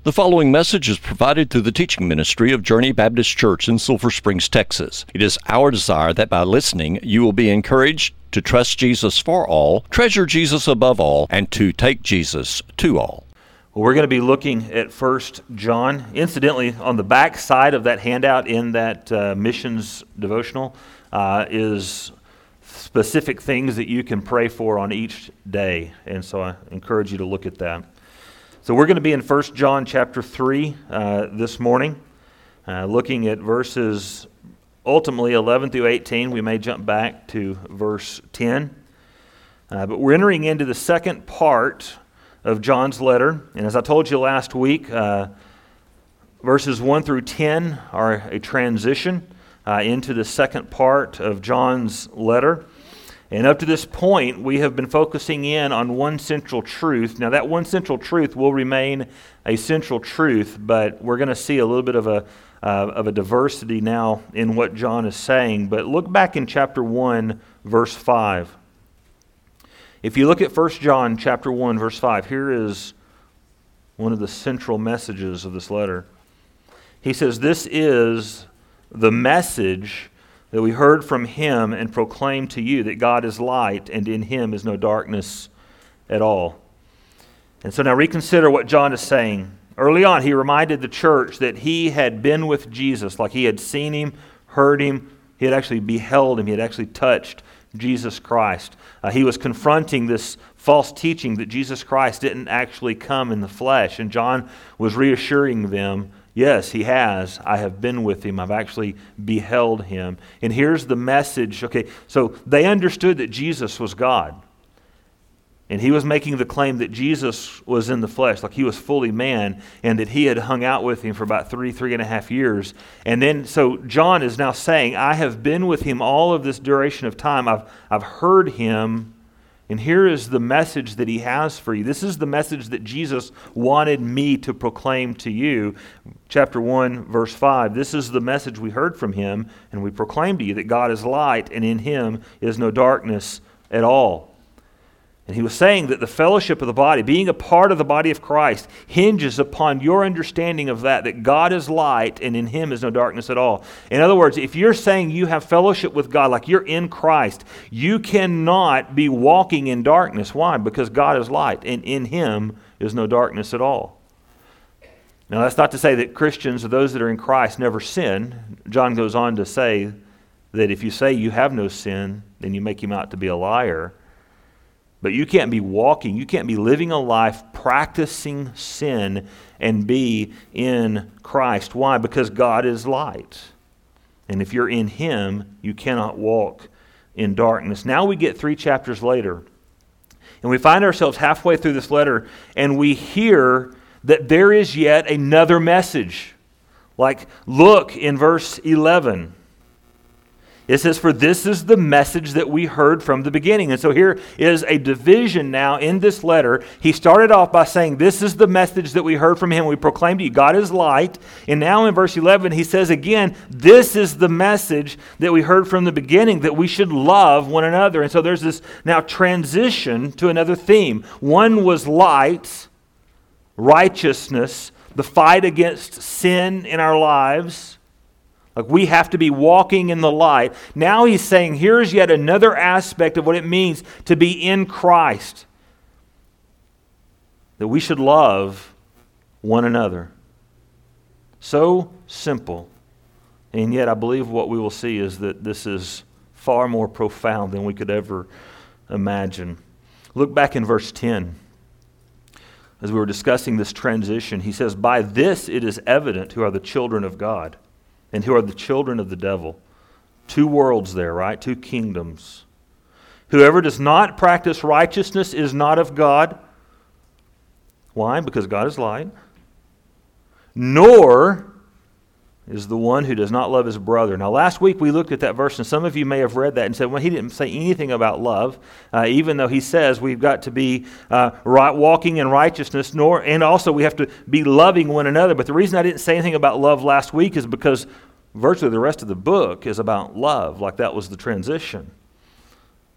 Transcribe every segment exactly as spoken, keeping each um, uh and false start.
The following message is provided through the teaching ministry of Journey Baptist Church in Sulphur Springs, Texas. It is our desire that by listening, you will be encouraged to trust Jesus for all, treasure Jesus above all, and to take Jesus to all. Well, we're going to be looking at First John. Incidentally, on the back side of that handout in that uh, missions devotional uh, is specific things that you can pray for on each day. And so I encourage you to look at that. So we're going to be in First John chapter three uh, this morning, uh, looking at verses ultimately eleven through eighteen. We may jump back to verse ten. Uh, but we're entering into the second part of John's letter. And as I told you last week, uh, verses one through ten are a transition uh, into the second part of John's letter. And up to this point, we have been focusing in on one central truth. Now, that one central truth will remain a central truth, but we're going to see a little bit of a uh, of a diversity now in what John is saying. But look back in chapter one, verse five. If you look at First John chapter one, verse five, here is one of the central messages of this letter. He says, "This is the message that we heard from him and proclaimed to you, that God is light and in him is no darkness at all." And so now reconsider what John is saying. Early on, he reminded the church that he had been with Jesus, like he had seen him, heard him, he had actually beheld him, he had actually touched Jesus Christ. Uh, he was confronting this false teaching that Jesus Christ didn't actually come in the flesh. And John was reassuring them, yes, he has. I have been with him. I've actually beheld him. And here's the message. Okay, so they understood that Jesus was God. And he was making the claim that Jesus was in the flesh, like he was fully man, and that he had hung out with him for about three, three and a half years. And then, so John is now saying, I have been with him all of this duration of time. I've, I've heard him. And here is the message that he has for you. This is the message that Jesus wanted me to proclaim to you. Chapter one, verse five. This is the message we heard from him, and we proclaim to you that God is light, and in him is no darkness at all. And he was saying that the fellowship of the body, being a part of the body of Christ, hinges upon your understanding of that, that God is light and in him is no darkness at all. In other words, if you're saying you have fellowship with God, like you're in Christ, you cannot be walking in darkness. Why? Because God is light and in him is no darkness at all. Now, that's not to say that Christians or those that are in Christ never sin. John goes on to say that if you say you have no sin, then you make him out to be a liar. But you can't be walking, you can't be living a life practicing sin and be in Christ. Why? Because God is light. And if you're in him, you cannot walk in darkness. Now we get three chapters later, and we find ourselves halfway through this letter, and we hear that there is yet another message. Like, look in verse eleven. It says, "For this is the message that we heard from the beginning." And so here is a division now in this letter. He started off by saying, this is the message that we heard from him. We proclaimed to you, God is light. And now in verse eleven, he says again, this is the message that we heard from the beginning, that we should love one another. And so there's this now transition to another theme. One was light, righteousness, the fight against sin in our lives. Like we have to be walking in the light. Now he's saying here's yet another aspect of what it means to be in Christ. That we should love one another. So simple. And yet I believe what we will see is that this is far more profound than we could ever imagine. Look back in verse ten. As we were discussing this transition, he says, "By this it is evident who are the children of God and who are the children of the devil." Two worlds there, right? Two kingdoms. "Whoever does not practice righteousness is not of God." Why? Because God is light. "Nor is the one who does not love his brother." Now, last week we looked at that verse, and some of you may have read that and said, well, he didn't say anything about love, uh, even though he says we've got to be uh, right, walking in righteousness, nor, and also we have to be loving one another. But the reason I didn't say anything about love last week is because virtually the rest of the book is about love, like that was the transition.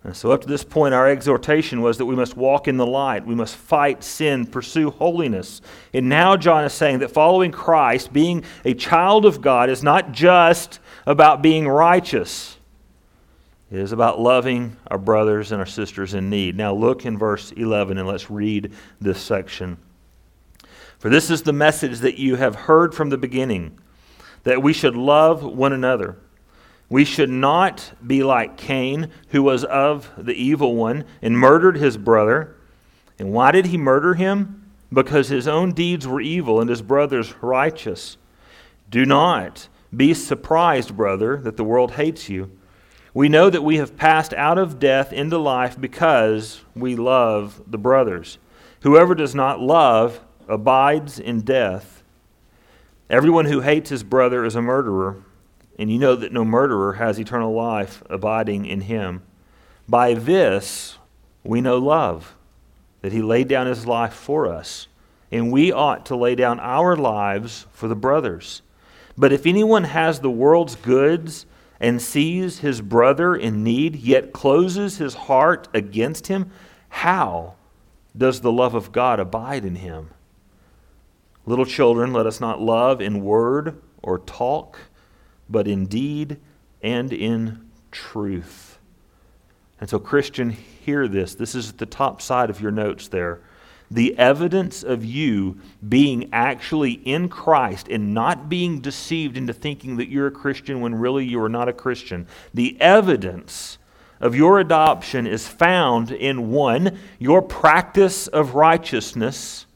And so up to this point, our exhortation was that we must walk in the light. We must fight sin, pursue holiness. And now John is saying that following Christ, being a child of God, is not just about being righteous. It is about loving our brothers and our sisters in need. Now look in verse eleven and let's read this section. For this is the message that you have heard from the beginning, that we should love one another. We should not be like Cain, who was of the evil one and murdered his brother. And why did he murder him? Because his own deeds were evil and his brother's righteous. Do not be surprised, brother, that the world hates you. We know that we have passed out of death into life because we love the brothers. Whoever does not love abides in death. Everyone who hates his brother is a murderer. And you know that no murderer has eternal life abiding in him. By this we know love, that he laid down his life for us. And we ought to lay down our lives for the brothers. But if anyone has the world's goods and sees his brother in need, yet closes his heart against him, how does the love of God abide in him? Little children, let us not love in word or talk, but in deed and in truth. And so, Christian, hear this. This is at the top side of your notes there. The evidence of you being actually in Christ and not being deceived into thinking that you're a Christian when really you are not a Christian. The evidence of your adoption is found in, one, your practice of righteousness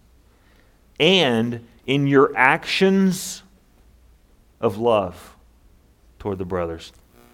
and in your actions of love toward the brothers.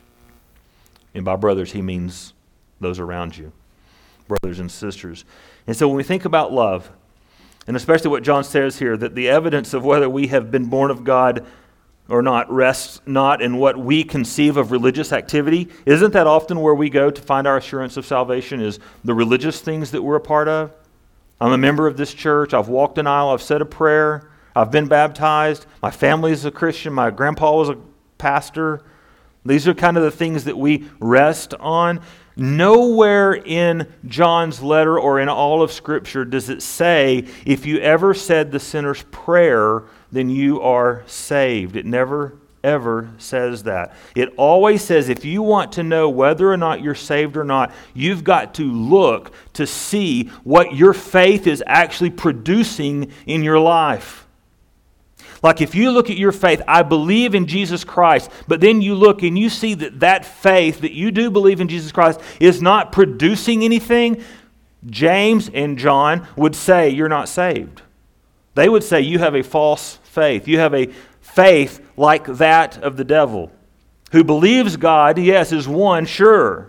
And by brothers, he means those around you, brothers and sisters. And so when we think about love, and especially what John says here, that the evidence of whether we have been born of God or not rests not in what we conceive of religious activity. Isn't that often where we go to find our assurance of salvation, is the religious things that we're a part of? I'm a member of this church. I've walked an aisle. I've said a prayer. I've been baptized. My family is a Christian. My grandpa was a pastor. These are kind of the things that we rest on. Nowhere in John's letter or in all of Scripture does it say, if you ever said the sinner's prayer, then you are saved. It never, ever says that. It always says if you want to know whether or not you're saved or not, you've got to look to see what your faith is actually producing in your life. Like if you look at your faith, I believe in Jesus Christ, but then you look and you see that that faith, that you do believe in Jesus Christ, is not producing anything, James and John would say you're not saved. They would say you have a false faith. You have a faith like that of the devil, who believes God, yes, is one, sure,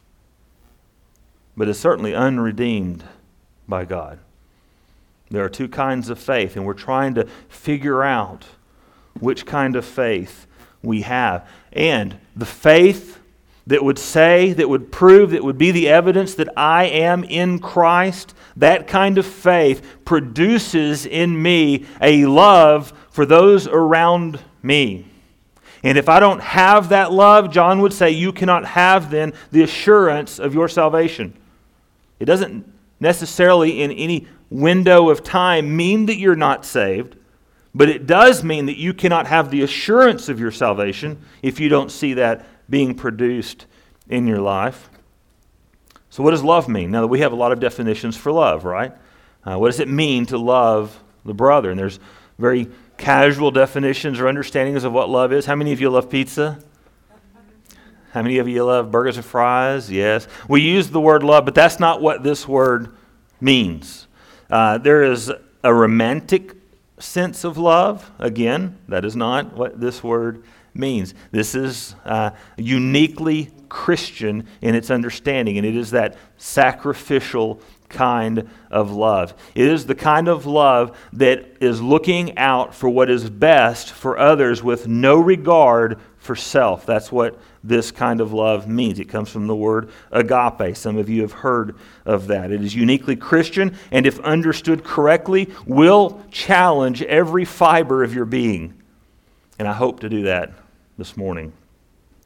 but is certainly unredeemed by God. There are two kinds of faith, and we're trying to figure out which kind of faith we have. And the faith that would say, that would prove, that would be the evidence that I am in Christ, that kind of faith produces in me a love for those around me. And if I don't have that love, John would say, you cannot have then the assurance of your salvation. It doesn't necessarily in any window of time mean that you're not saved, but it does mean that you cannot have the assurance of your salvation if you don't see that being produced in your life. So what does love mean? Now, we have a lot of definitions for love, right? Uh, what does it mean to love the brother? And there's very casual definitions or understandings of what love is. How many of you love pizza? How many of you love burgers and fries? Yes. We use the word love, but that's not what this word means. Uh, there is a romantic sense of love. Again, that is not what this word means. This is uh, uniquely Christian in its understanding, and it is that sacrificial kind of love. It is the kind of love that is looking out for what is best for others with no regard for self. That's what this kind of love means. It comes from the word agape. Some of you have heard of that. It is uniquely Christian, and if understood correctly, will challenge every fiber of your being. And I hope to do that this morning.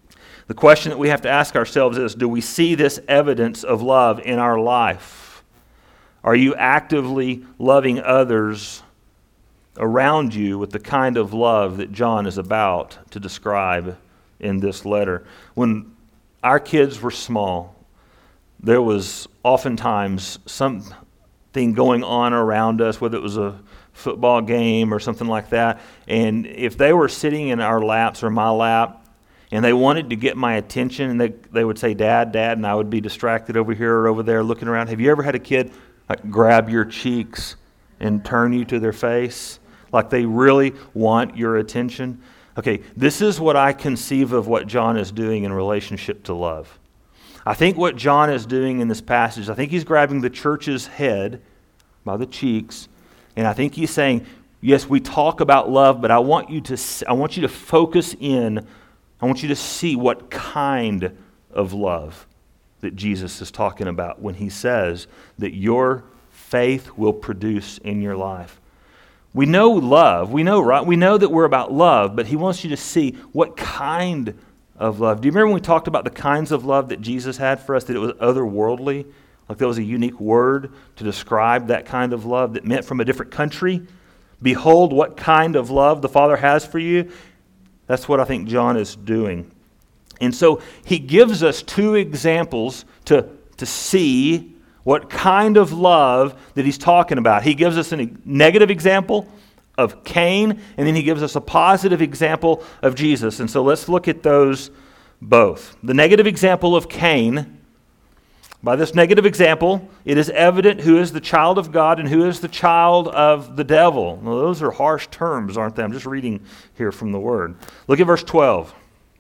The question that we have to ask ourselves is, do we see this evidence of love in our life? Are you actively loving others around you with the kind of love that John is about to describe in this letter? When our kids were small, there was oftentimes something going on around us, whether it was a football game or something like that, and if they were sitting in our laps or my lap, and they wanted to get my attention, and they they would say, "Dad, Dad," and I would be distracted over here or over there looking around. Have you ever had a kid like grab your cheeks and turn you to their face? Like they really want your attention? Okay, this is what I conceive of what John is doing in relationship to love. I think what John is doing in this passage, I think he's grabbing the church's head by the cheeks, and I think he's saying, yes, we talk about love, but I want you to I want you to focus in I want you to see what kind of love that Jesus is talking about when he says that your faith will produce in your life. We know love. We know, right? We know that we're about love, but he wants you to see what kind of love. Do you remember when we talked about the kinds of love that Jesus had for us, that it was otherworldly? Like there was a unique word to describe that kind of love that meant from a different country. Behold what kind of love the Father has for you. That's what I think John is doing. And so he gives us two examples to, to see what kind of love that he's talking about. He gives us a negative example of Cain, and then he gives us a positive example of Jesus. And so let's look at those both. The negative example of Cain. By this negative example, it is evident who is the child of God and who is the child of the devil. Now, those are harsh terms, aren't they? I'm just reading here from the Word. Look at verse twelve.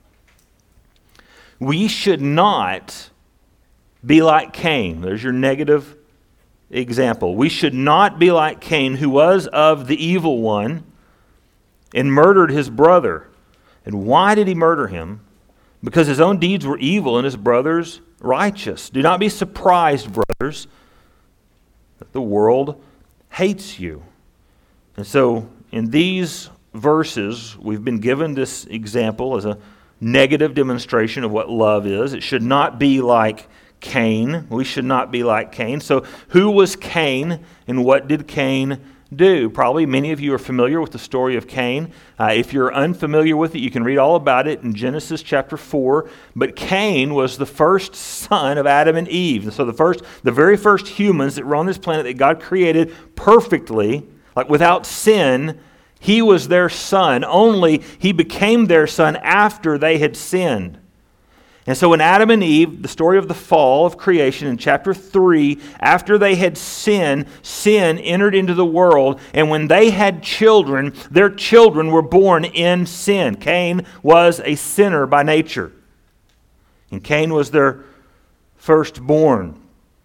We should not be like Cain. There's your negative example. We should not be like Cain, who was of the evil one and murdered his brother. And why did he murder him? Because his own deeds were evil and his brother's righteous. Do not be surprised, brothers, that the world hates you. And so in these verses, we've been given this example as a negative demonstration of what love is. It should not be like Cain. We should not be like Cain. So who was Cain and what did Cain do? Probably many of you are familiar with the story of Cain. Uh, if you're unfamiliar with it, you can read all about it in Genesis chapter four. But Cain was the first son of Adam and Eve. And so the first, the very first humans that were on this planet that God created perfectly, like without sin, he was their son. Only he became their son after they had sinned. And so when Adam and Eve, the story of the fall of creation in chapter three, after they had sinned, sin entered into the world. And when they had children, their children were born in sin. Cain was a sinner by nature. And Cain was their firstborn.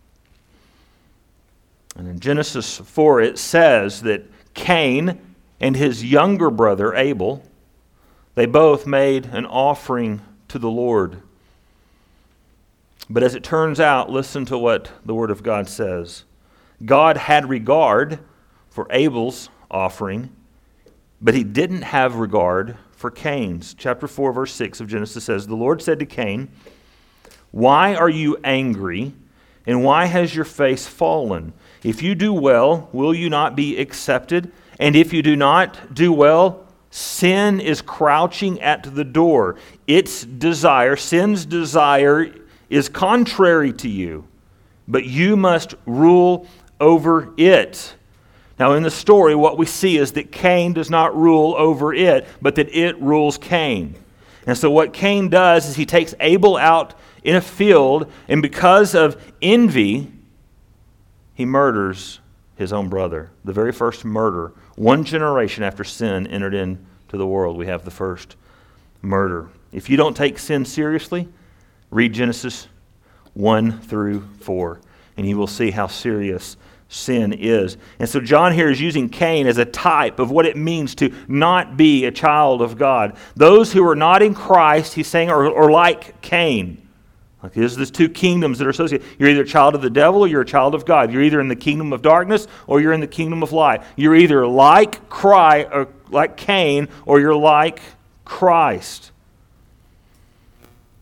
And in Genesis four, it says that Cain and his younger brother Abel, they both made an offering to the Lord. But as it turns out, listen to what the Word of God says. God had regard for Abel's offering, but he didn't have regard for Cain's. Chapter four, verse six of Genesis says, the Lord said to Cain, why are you angry, and why has your face fallen? If you do well, will you not be accepted? And if you do not do well, sin is crouching at the door. Its desire, sin's desire, is contrary to you, but you must rule over it. Now in the story, what we see is that Cain does not rule over it, but that it rules Cain. And so what Cain does is he takes Abel out in a field, and because of envy, he murders his own brother. The very first murder. One generation after sin entered into the world, we have the first murder. If you don't take sin seriously, read Genesis one through four, and you will see how serious sin is. And so John here is using Cain as a type of what it means to not be a child of God. Those who are not in Christ, he's saying, are, are like Cain. Like there's these two kingdoms that are associated. You're either a child of the devil or you're a child of God. You're either in the kingdom of darkness or you're in the kingdom of light. You're either like Christ, or like Cain, or you're like Christ.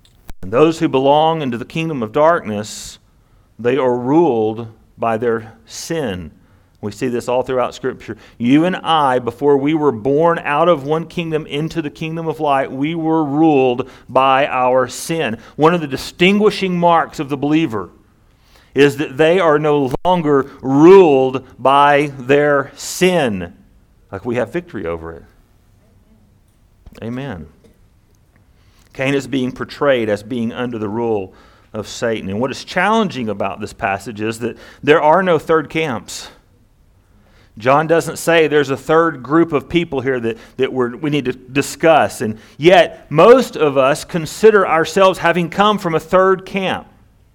And those who belong into the kingdom of darkness, they are ruled by their sin. We see this all throughout Scripture. You and I, before we were born out of one kingdom into the kingdom of light, we were ruled by our sin. One of the distinguishing marks of the believer is that they are no longer ruled by their sin. Like we have victory over it. Amen. Cain is being portrayed as being under the rule of Satan. And what is challenging about this passage is that there are no third camps. John doesn't say there's a third group of people here that, that we're, we need to discuss. And yet, most of us consider ourselves having come from a third camp.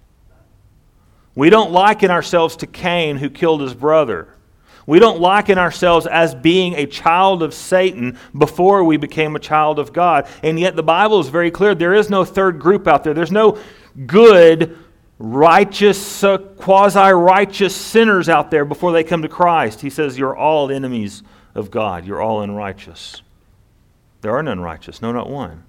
We don't liken ourselves to Cain, who killed his brother. We don't liken ourselves as being a child of Satan before we became a child of God. And yet the Bible is very clear. There is no third group out there. There's no good, righteous, uh, quasi-righteous sinners out there before they come to Christ. He says, you're all enemies of God. You're all unrighteous. There are none righteous. No, not one.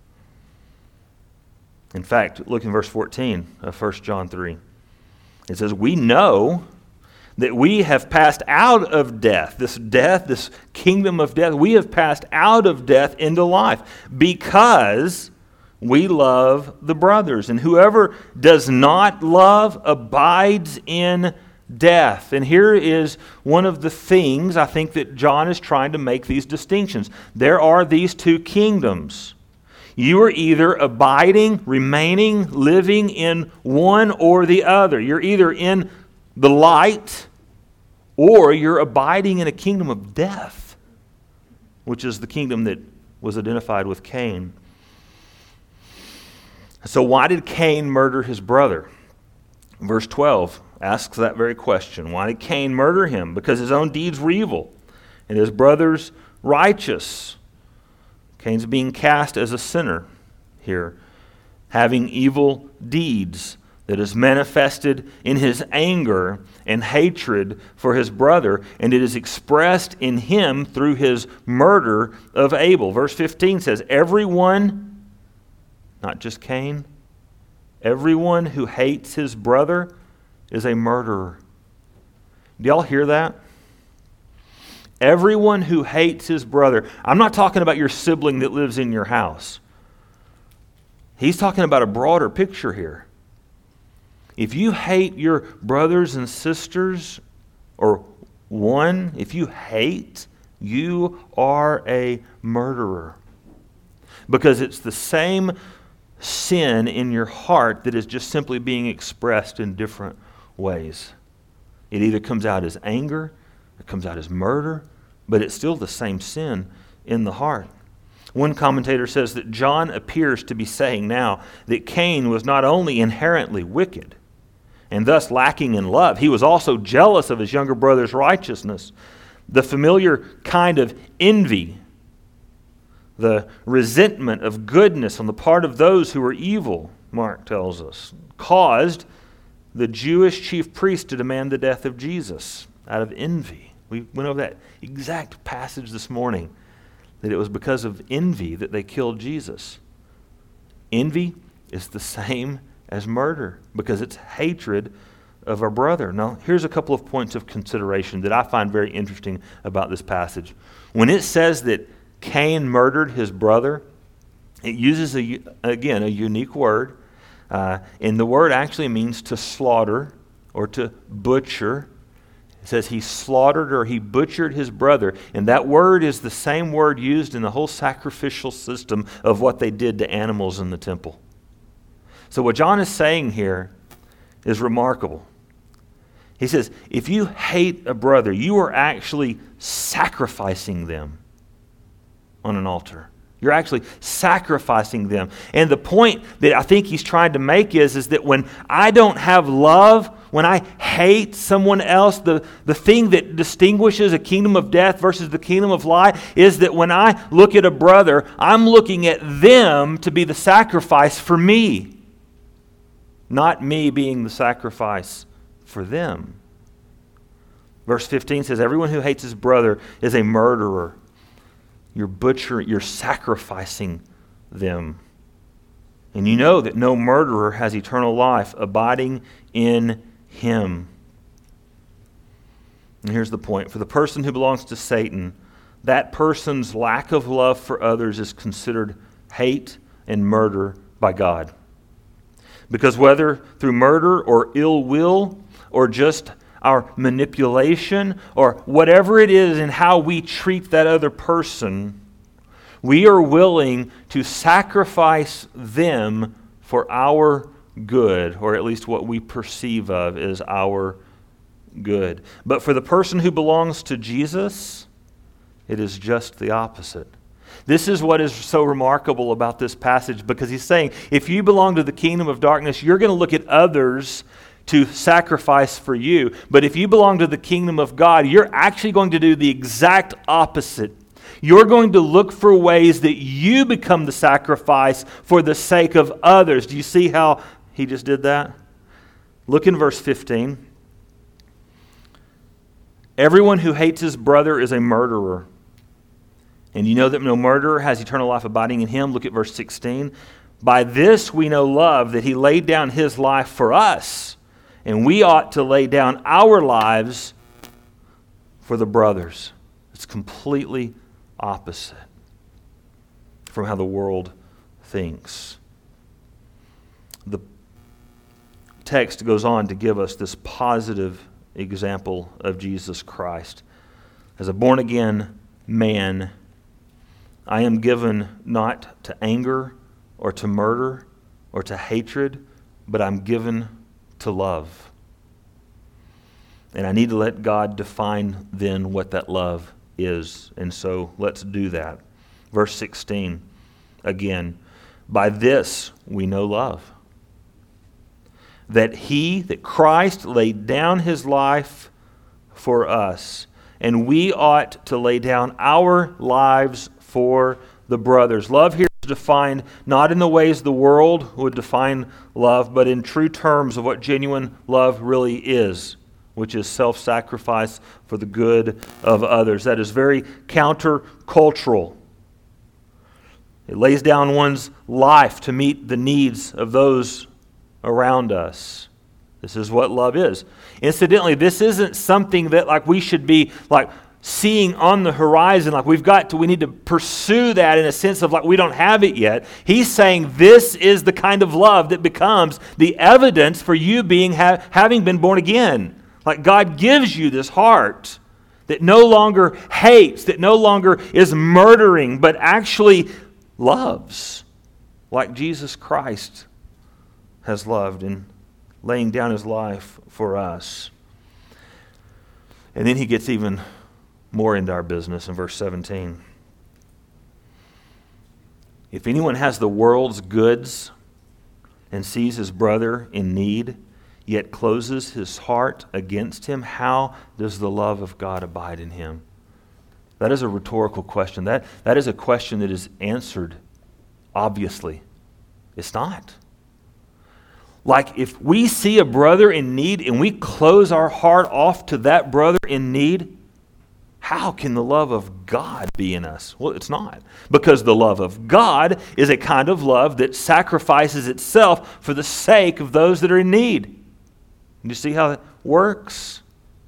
In fact, look in verse fourteen of First John three. It says, we know that we have passed out of death, this death, this kingdom of death, we have passed out of death into life because we love the brothers. And whoever does not love abides in death. And here is one of the things I think that John is trying to make these distinctions. There are these two kingdoms. You are either abiding, remaining, living in one or the other. You're either in the light, or you're abiding in a kingdom of death, which is the kingdom that was identified with Cain. So why did Cain murder his brother? Verse twelve asks that very question. Why did Cain murder him? Because his own deeds were evil, and his brother's righteous. Cain's being cast as a sinner here, having evil deeds that is manifested in his anger and hatred for his brother, and it is expressed in him through his murder of Abel. Verse fifteen says, everyone, not just Cain, everyone who hates his brother is a murderer. Do y'all hear that? Everyone who hates his brother. I'm not talking about your sibling that lives in your house. He's talking about a broader picture here. If you hate your brothers and sisters, or one, if you hate, you are a murderer. Because it's the same sin in your heart that is just simply being expressed in different ways. It either comes out as anger, it comes out as murder, but it's still the same sin in the heart. One commentator says that John appears to be saying now that Cain was not only inherently wicked and thus lacking in love, he was also jealous of his younger brother's righteousness. The familiar kind of envy, the resentment of goodness on the part of those who were evil, Mark tells us, caused the Jewish chief priest to demand the death of Jesus out of envy. We went over that exact passage this morning, that it was because of envy that they killed Jesus. Envy is the same as murder because it's hatred of our brother. Now, here's a couple of points of consideration that I find very interesting about this passage. When it says that Cain murdered his brother, it uses, a, again, a unique word. Uh, and the word actually means to slaughter or to butcher. It says he slaughtered or he butchered his brother. And that word is the same word used in the whole sacrificial system of what they did to animals in the temple. So what John is saying here is remarkable. He says, if you hate a brother, you are actually sacrificing them on an altar. You're actually sacrificing them. And the point that I think he's trying to make is, is that when I don't have love, when I hate someone else, the, the thing that distinguishes a kingdom of death versus the kingdom of light is that when I look at a brother, I'm looking at them to be the sacrifice for me, not me being the sacrifice for them. Verse fifteen says, everyone who hates his brother is a murderer. You're butchering, you're sacrificing them. And you know that no murderer has eternal life abiding in him. And here's the point. For the person who belongs to Satan, that person's lack of love for others is considered hate and murder by God. Because whether through murder or ill will or just our manipulation or whatever it is in how we treat that other person, we are willing to sacrifice them for our good, or at least what we perceive of as our good. But for the person who belongs to Jesus, it is just the opposite. This is what is so remarkable about this passage, because he's saying, if you belong to the kingdom of darkness, you're going to look at others to sacrifice for you. But if you belong to the kingdom of God, you're actually going to do the exact opposite. You're going to look for ways that you become the sacrifice for the sake of others. Do you see how he just did that? Look in verse fifteen. Everyone who hates his brother is a murderer. And you know that no murderer has eternal life abiding in him. Look at verse sixteen. By this we know love, that he laid down his life for us, and we ought to lay down our lives for the brothers. It's completely opposite from how the world thinks. The text goes on to give us this positive example of Jesus Christ. As a born-again man, I am given not to anger or to murder or to hatred, but I'm given to love. And I need to let God define then what that love is. And so let's do that. Verse sixteen, again, by this we know love, that he, that Christ laid down his life for us, and we ought to lay down our lives for the brothers. Love here is defined not in the ways the world would define love, but in true terms of what genuine love really is, which is self-sacrifice for the good of others. That is very counter-cultural. It lays down one's life to meet the needs of those around us. This is what love is. Incidentally, this isn't something that like we should be like seeing on the horizon, like we've got to, we need to pursue that in a sense of like we don't have it yet. He's saying this is the kind of love that becomes the evidence for you being ha- having been born again. Like God gives you this heart that no longer hates, that no longer is murdering, but actually loves like Jesus Christ has loved in laying down his life for us. And then he gets even more into our business in verse seventeen. If anyone has the world's goods and sees his brother in need, yet closes his heart against him, how does the love of God abide in him? That is a rhetorical question. That, that is a question that is answered obviously. It's not. Like if we see a brother in need and we close our heart off to that brother in need, how can the love of God be in us? Well, it's not. Because the love of God is a kind of love that sacrifices itself for the sake of those that are in need. You see how it works?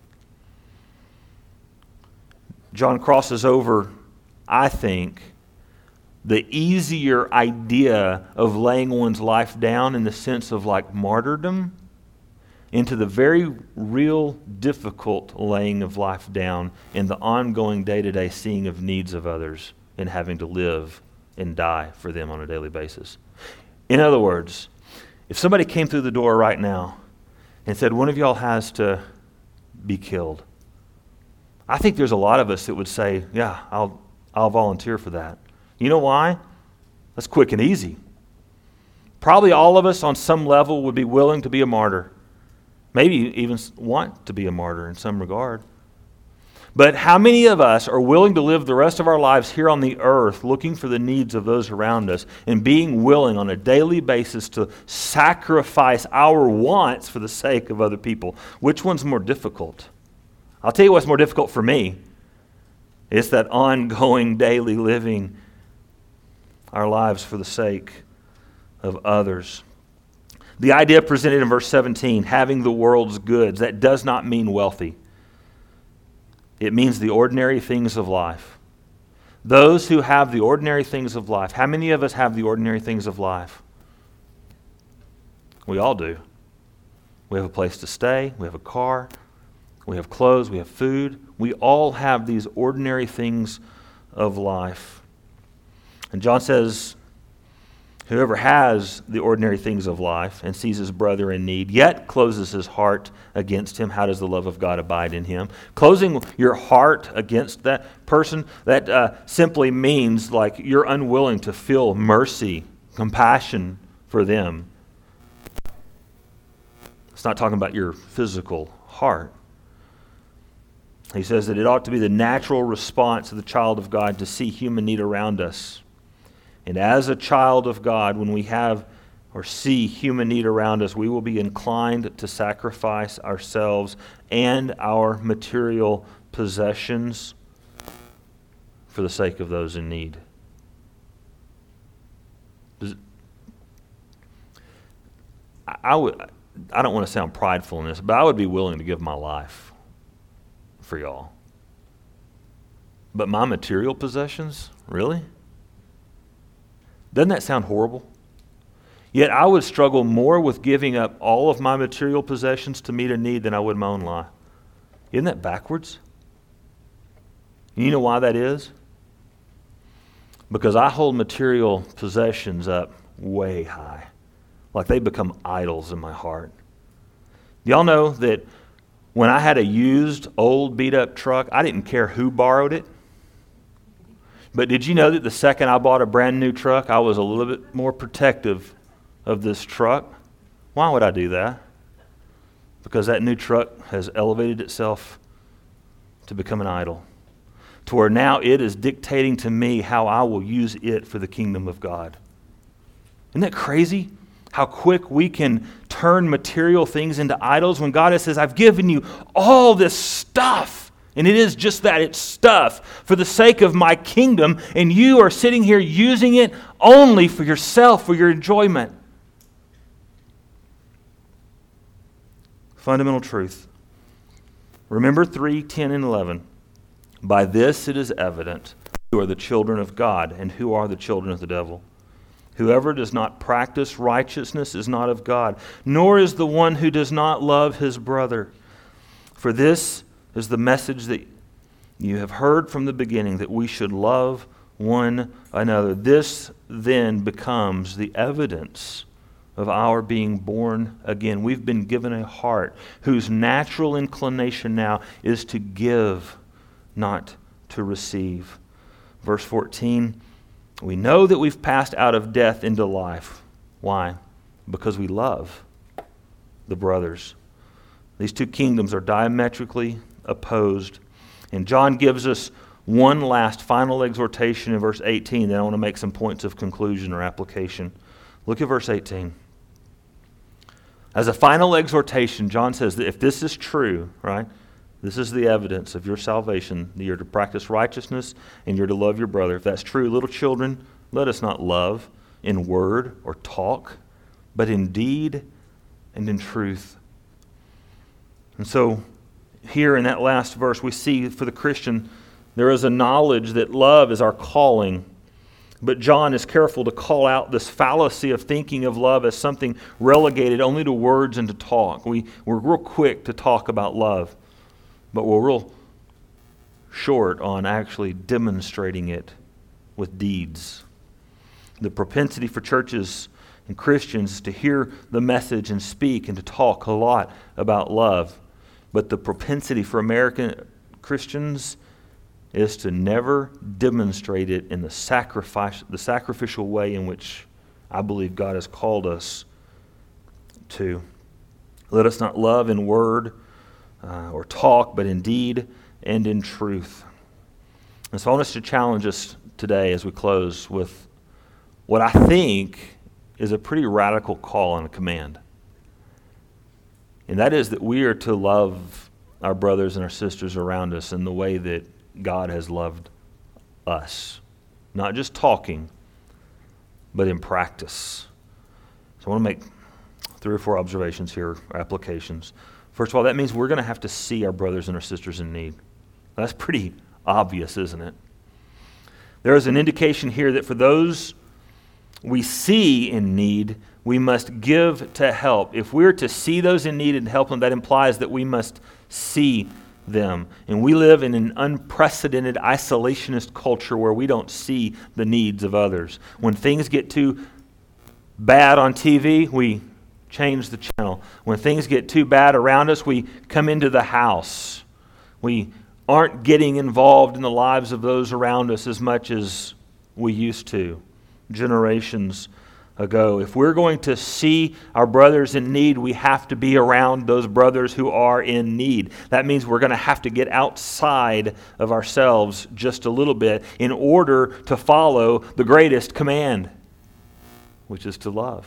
John crosses over, I think, the easier idea of laying one's life down in the sense of like martyrdom into the very real difficult laying of life down in the ongoing day-to-day seeing of needs of others and having to live and die for them on a daily basis. In other words, if somebody came through the door right now and said, one of y'all has to be killed, I think there's a lot of us that would say, yeah, I'll I'll volunteer for that. You know why? That's quick and easy. Probably all of us on some level would be willing to be a martyr. Maybe even want to be a martyr in some regard. But how many of us are willing to live the rest of our lives here on the earth looking for the needs of those around us and being willing on a daily basis to sacrifice our wants for the sake of other people? Which one's more difficult? I'll tell you what's more difficult for me. It's that ongoing daily living our lives for the sake of others. The idea presented in verse seventeen, having the world's goods, that does not mean wealthy. It means the ordinary things of life. Those who have the ordinary things of life. How many of us have the ordinary things of life? We all do. We have a place to stay. We have a car. We have clothes. We have food. We all have these ordinary things of life. And John says, whoever has the ordinary things of life and sees his brother in need, yet closes his heart against him, how does the love of God abide in him? Closing your heart against that person, that uh, simply means like you're unwilling to feel mercy, compassion for them. It's not talking about your physical heart. He says that it ought to be the natural response of the child of God to see human need around us. And as a child of God, when we have or see human need around us, we will be inclined to sacrifice ourselves and our material possessions for the sake of those in need. Does, I, I would. I don't want to sound prideful in this, but I would be willing to give my life for y'all. But my material possessions, really? Doesn't that sound horrible? Yet I would struggle more with giving up all of my material possessions to meet a need than I would my own life. Isn't that backwards? And you know why that is? Because I hold material possessions up way high. Like they become idols in my heart. Y'all know that when I had a used, old, beat-up truck, I didn't care who borrowed it. But did you know that the second I bought a brand new truck, I was a little bit more protective of this truck? Why would I do that? Because that new truck has elevated itself to become an idol, to where now it is dictating to me how I will use it for the kingdom of God. Isn't that crazy? How quick we can turn material things into idols when God says, I've given you all this stuff. And it is just that, it's stuff for the sake of my kingdom. And you are sitting here using it only for yourself, for your enjoyment. Fundamental truth. Remember three, ten, and eleven. By this it is evident who are the children of God and who are the children of the devil. Whoever does not practice righteousness is not of God, nor is the one who does not love his brother. For this is the message that you have heard from the beginning, that we should love one another. This then becomes the evidence of our being born again. We've been given a heart whose natural inclination now is to give, not to receive. Verse fourteen, we know that we've passed out of death into life. Why? Because we love the brothers. These two kingdoms are diametrically opposed. And John gives us one last final exhortation in verse eighteen. Then I want to make some points of conclusion or application. Look at verse eighteen. As a final exhortation, John says that if this is true, right, this is the evidence of your salvation, that you're to practice righteousness and you're to love your brother. If that's true, little children, let us not love in word or talk, but in deed and in truth. And so here in that last verse, we see for the Christian, there is a knowledge that love is our calling. But John is careful to call out this fallacy of thinking of love as something relegated only to words and to talk. We, we're real quick to talk about love, but we're real short on actually demonstrating it with deeds. The propensity for churches and Christians is to hear the message and speak and to talk a lot about love. But the propensity for American Christians is to never demonstrate it in the sacrifice, the sacrificial way in which I believe God has called us to. Let us not love in word uh, or talk, but in deed and in truth. And so I want us to challenge us today as we close with what I think is a pretty radical call and a command. And that is that we are to love our brothers and our sisters around us in the way that God has loved us. Not just talking, but in practice. So I want to make three or four observations here, or applications. First of all, that means we're going to have to see our brothers and our sisters in need. That's pretty obvious, isn't it? There is an indication here that for those we see in need, we must give to help. If we're to see those in need and help them, that implies that we must see them. And we live in an unprecedented isolationist culture where we don't see the needs of others. When things get too bad on T V, we change the channel. When things get too bad around us, we come into the house. We aren't getting involved in the lives of those around us as much as we used to generations ago. If we're going to see our brothers in need, we have to be around those brothers who are in need. That means we're going to have to get outside of ourselves just a little bit in order to follow the greatest command, which is to love.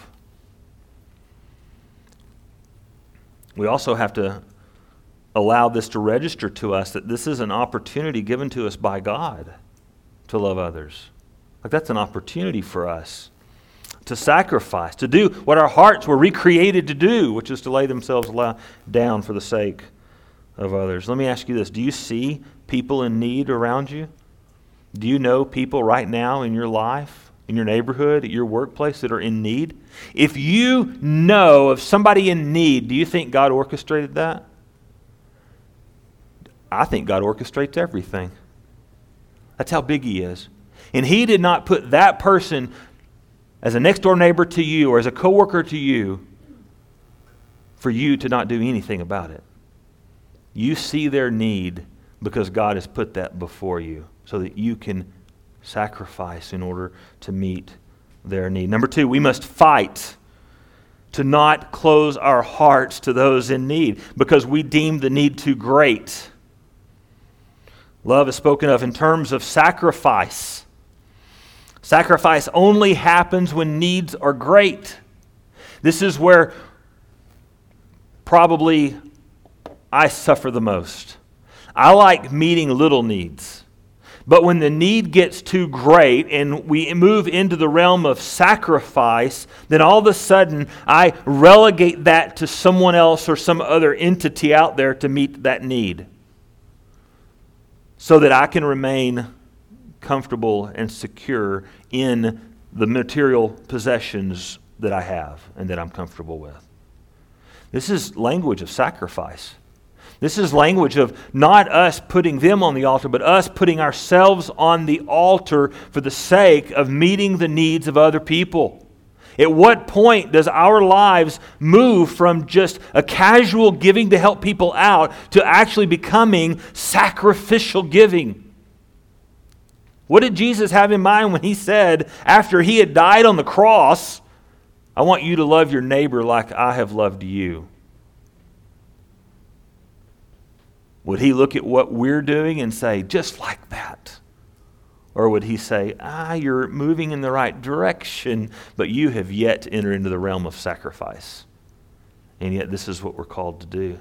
We also have to allow this to register to us that this is an opportunity given to us by God to love others. Like that's an opportunity for us to sacrifice, to do what our hearts were recreated to do, which is to lay themselves down for the sake of others. Let me ask you this. Do you see people in need around you? Do you know people right now in your life, in your neighborhood, at your workplace that are in need? If you know of somebody in need, do you think God orchestrated that? I think God orchestrates everything. That's how big He is. And He did not put that person as a next door neighbor to you or as a coworker to you for you to not do anything about it. You see their need because God has put that before you so that you can sacrifice in order to meet their need. Number two, we must fight to not close our hearts to those in need because we deem the need too great. Love is spoken of in terms of sacrifice. Sacrifice only happens when needs are great. This is where probably I suffer the most. I like meeting little needs. But when the need gets too great and we move into the realm of sacrifice, then all of a sudden I relegate that to someone else or some other entity out there to meet that need so that I can remain comfortable and secure in the material possessions that I have and that I'm comfortable with. This is language of sacrifice. This is language of not us putting them on the altar, but us putting ourselves on the altar for the sake of meeting the needs of other people. At what point does our lives move from just a casual giving to help people out to actually becoming sacrificial giving? What did Jesus have in mind when He said, after He had died on the cross, I want you to love your neighbor like I have loved you? Would He look at what we're doing and say, just like that? Or would He say, ah, you're moving in the right direction, but you have yet to enter into the realm of sacrifice. And yet this is what we're called to do.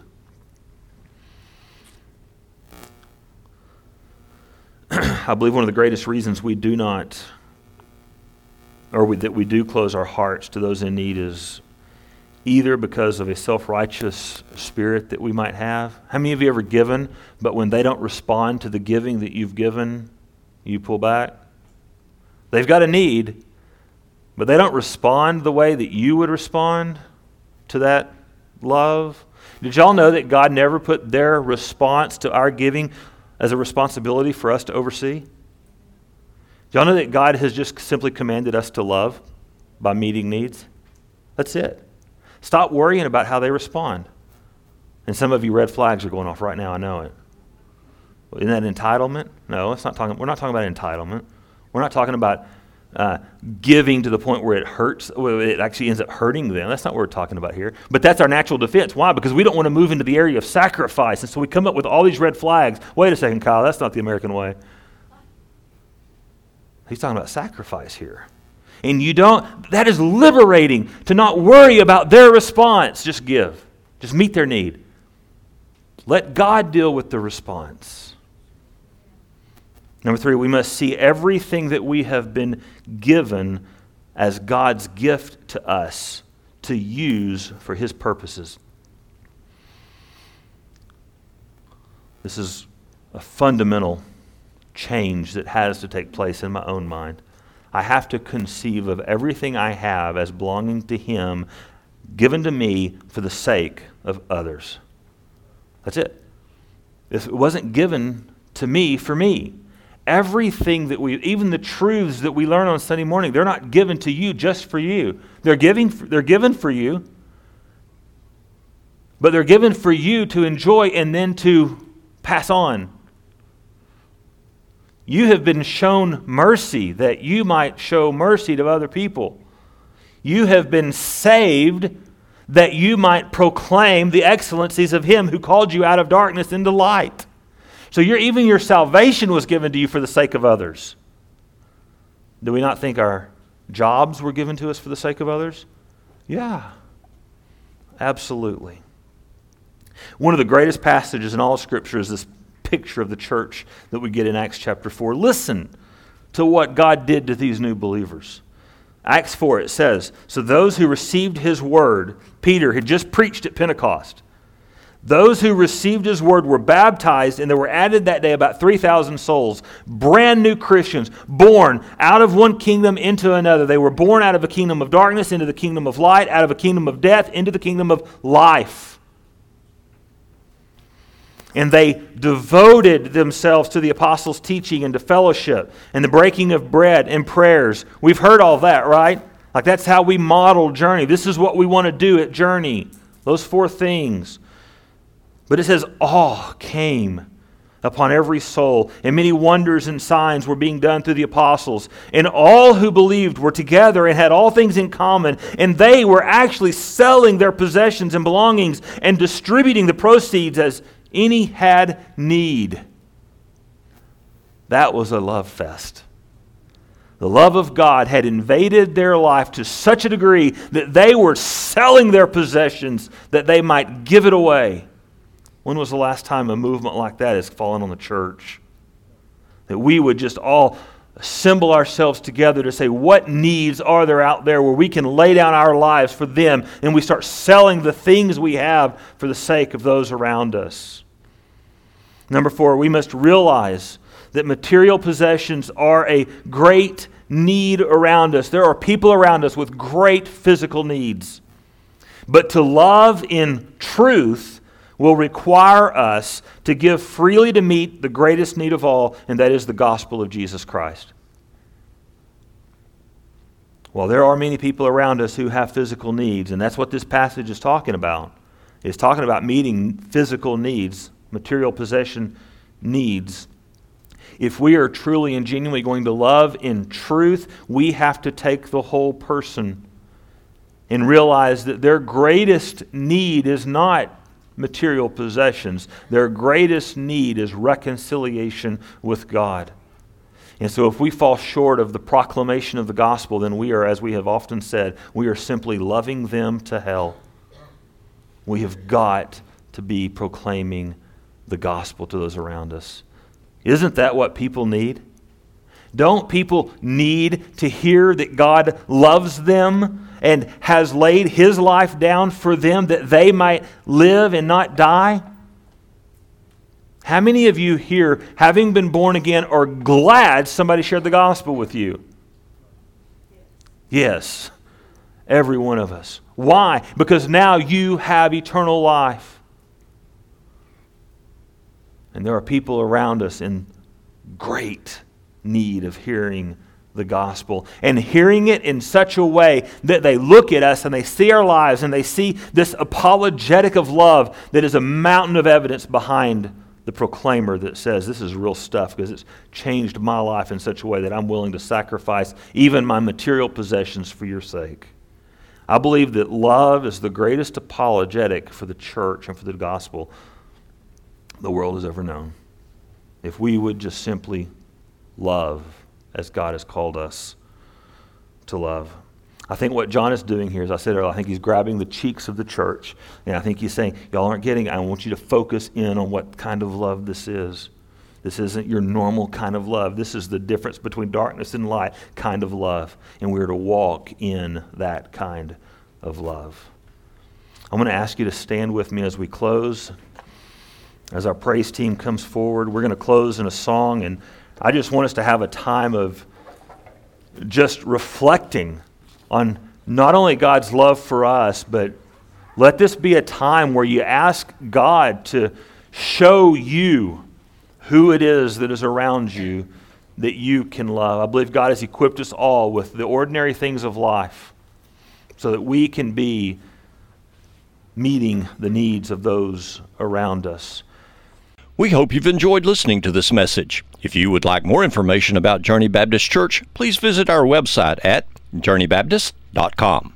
I believe one of the greatest reasons we do not, or we, that we do close our hearts to those in need is either because of a self-righteous spirit that we might have. How many of you ever given, but when they don't respond to the giving that you've given, you pull back? They've got a need, but they don't respond the way that you would respond to that love. Did y'all know that God never put their response to our giving as a responsibility for us to oversee? Do y'all know that God has just simply commanded us to love by meeting needs? That's it. Stop worrying about how they respond. And some of you red flags are going off right now, I know it. Isn't that entitlement? No, it's not talking, we're not talking about entitlement. We're not talking about uh, giving to the point where it hurts, where it actually ends up hurting them. That's not what we're talking about here. But that's our natural defense. Why? Because we don't want to move into the area of sacrifice. And so we come up with all these red flags. Wait a second, Kyle, that's not the American way. He's talking about sacrifice here. And you don't, that is liberating to not worry about their response. Just give. Just meet their need. Let God deal with the response. Number three, we must see everything that we have been given as God's gift to us to use for His purposes. This is a fundamental change that has to take place in my own mind. I have to conceive of everything I have as belonging to Him, given to me for the sake of others. That's it. It wasn't given to me for me. Everything that we, even the truths that we learn on Sunday morning, they're not given to you just for you. They're giving, they're given for you, but they're given for you to enjoy and then to pass on. You have been shown mercy that you might show mercy to other people. You have been saved that you might proclaim the excellencies of Him who called you out of darkness into light. So your, even your salvation was given to you for the sake of others. Do we not think our jobs were given to us for the sake of others? Yeah, absolutely. One of the greatest passages in all of Scripture is this picture of the church that we get in Acts chapter four. Listen to what God did to these new believers. Acts four, it says, so those who received His word, Peter had just preached at Pentecost. Those who received His word were baptized, and there were added that day about three thousand souls, brand new Christians, born out of one kingdom into another. They were born out of a kingdom of darkness into the kingdom of light, out of a kingdom of death into the kingdom of life. And they devoted themselves to the apostles' teaching and to fellowship and the breaking of bread and prayers. We've heard all that, right? Like that's how we model Journey. This is what we want to do at Journey. Those four things. But it says, awe came upon every soul, and many wonders and signs were being done through the apostles. And all who believed were together and had all things in common, and they were actually selling their possessions and belongings and distributing the proceeds as any had need. That was a love fest. The love of God had invaded their life to such a degree that they were selling their possessions that they might give it away. When was the last time a movement like that has fallen on the church? That we would just all assemble ourselves together to say, what needs are there out there where we can lay down our lives for them, and we start selling the things we have for the sake of those around us. Number four, we must realize that material possessions are a great need around us. There are people around us with great physical needs. But to love in truth will require us to give freely to meet the greatest need of all, and that is the gospel of Jesus Christ. Well, there are many people around us who have physical needs, and that's what this passage is talking about. It's talking about meeting physical needs, material possession needs. If we are truly and genuinely going to love in truth, we have to take the whole person and realize that their greatest need is not material possessions. Their greatest need is reconciliation with God. And so if we fall short of the proclamation of the gospel, then we are, as we have often said, we are simply loving them to hell. We have got to be proclaiming the gospel to those around us. Isn't that what people need? Don't people need to hear that God loves them and has laid His life down for them that they might live and not die? How many of you here, having been born again, are glad somebody shared the gospel with you? Yes, every one of us. Why? Because now you have eternal life. And there are people around us in great need of hearing the gospel, and hearing it in such a way that they look at us and they see our lives and they see this apologetic of love that is a mountain of evidence behind the proclaimer that says this is real stuff because it's changed my life in such a way that I'm willing to sacrifice even my material possessions for your sake. I believe that love is the greatest apologetic for the church and for the gospel the world has ever known. If we would just simply love as God has called us to love. I think what John is doing here, as I said earlier, I think he's grabbing the cheeks of the church. And I think he's saying, y'all aren't getting it. I want you to focus in on what kind of love this is. This isn't your normal kind of love. This is the difference between darkness and light kind of love. And we're to walk in that kind of love. I'm going to ask you to stand with me as we close. As our praise team comes forward, we're going to close in a song, and I just want us to have a time of just reflecting on not only God's love for us, but let this be a time where you ask God to show you who it is that is around you that you can love. I believe God has equipped us all with the ordinary things of life so that we can be meeting the needs of those around us. We hope you've enjoyed listening to this message. If you would like more information about Journey Baptist Church, please visit our website at journey baptist dot com.